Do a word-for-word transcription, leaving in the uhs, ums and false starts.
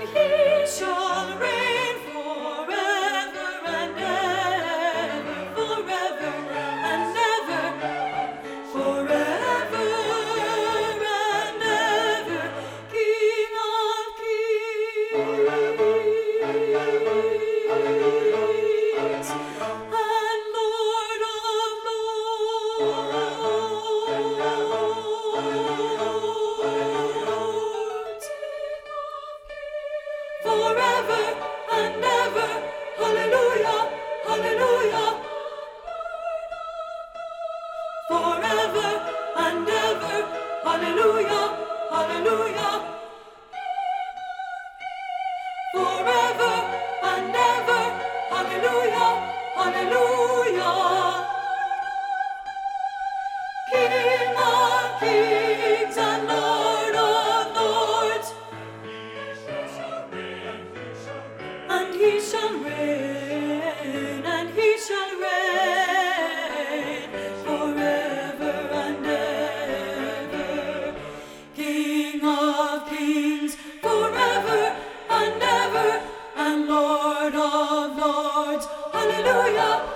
He shall reign forever and ever, forever and ever, forever and ever, King of kings and Lord of lords. Forever and ever, hallelujah, hallelujah. Forever and ever, hallelujah, hallelujah. Forever and ever, hallelujah, hallelujah. King of kings and Lord of lords. And he shall reign, and he shall reign forever and ever. King of kings forever and ever, and Lord of lords. Hallelujah.